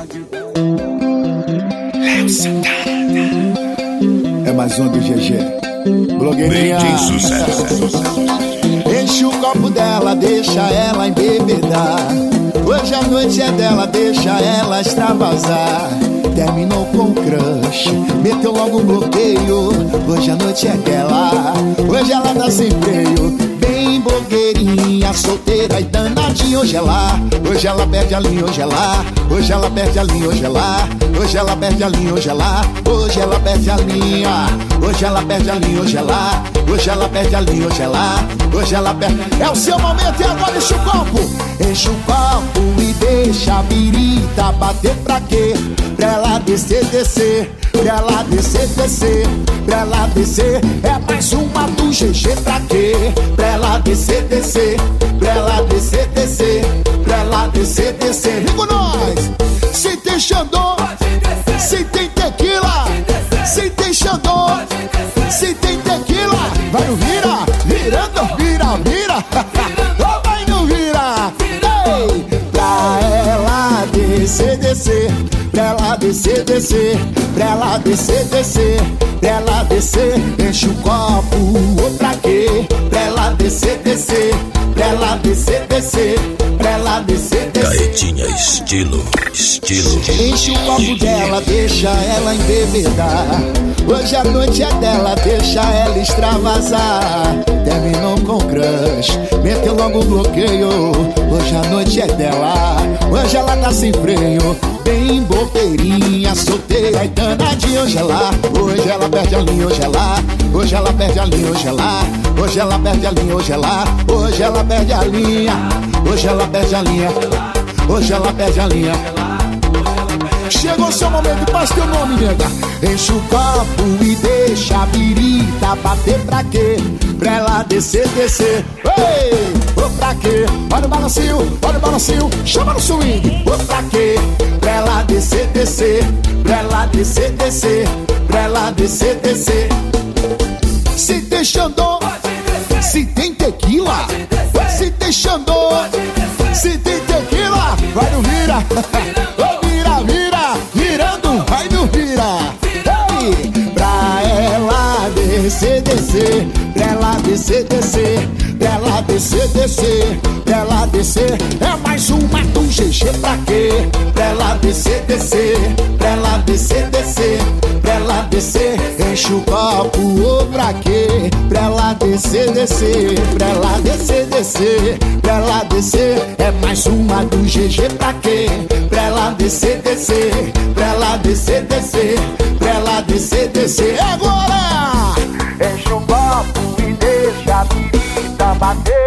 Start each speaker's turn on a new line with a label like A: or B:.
A: Léo Santana. É mais um do GG. Blogueirinha.
B: Bem de sucesso.
A: Enche o copo dela, deixa ela embebedar. Hoje a noite é dela, deixa ela extravasar. Terminou com o crush, meteu logo um bloqueio. Hoje a noite é dela, hoje ela dá sem freio. Bem blogueirinha, solteira e danadinha. Hoje ela perde a linha, hoje ela perde a linha, hoje ela perde a linha, hoje ela perde a linha, hoje ela perde a linha, hoje ela perde a linha, hoje ela perde. É o seu momento e agora enche o copo e deixa a birita bater pra quê? Pra ela descer, pra ela descer, pra ela descer. É mais uma do GG pra quê? Pra ela descer, pra ela descer, pra ela descer. Vem com nós! Se tem Xandô, se tem tequila, se tem Xandô, se tem tequila. Vai no vira, virando, vira. Vai no vira. Ei! Pra ela descer, pra ela descer, pra ela descer, pra ela descer. Enche o copo, pra quê? Pra ela descer, pra ela descer, pra ela descer.
B: Caetinha, estilo.
A: Enche o copo dela, deixa ela embebedar. Hoje a noite é dela, deixa ela extravasar. Terminou com o crush, meteu logo o bloqueio. Hoje a noite é dela, hoje ela tá sem freio. Bem blogueirinha, solteira e danadinha. Hoje ela perde a linha, hoje ela perde a linha, hoje ela perde a linha, hoje ela perde a linha, hoje ela perde a linha, hoje ela perde a linha. Chegou o seu momento, faz teu nome, nega. Enche o copo e deixa a birita bater pra quê? Pra ela descer. Ei, ô pra quê? Olha o balancinho, chama no swing. Ô pra quê? Pra ela descer, pra ela descer, pra ela descer. Se tem Xandô, se tem tequila, se tem Xandô, se tem tequila. Vai no vira. Virando, vai no vira. Ei, pra ela descer, pra ela descer, pra ela descer, pra ela descer. É mais uma do GG pra quê? Pra ela descer, pra ela descer, pra ela descer. Enche o copo, pra quê? Pra ela descer, pra ela descer, pra ela descer. É mais uma do GG pra quê? Pra ela descer, pra ela descer, pra ela descer. Agora! Enche o copo e deixa a birita bater.